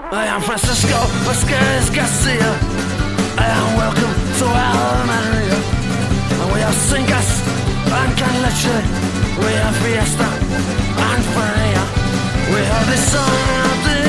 I am Francisco Vasquez Garcia. I am welcome to Almeria. And we have singers and can leche. We have fiesta and feria. We have the sun of the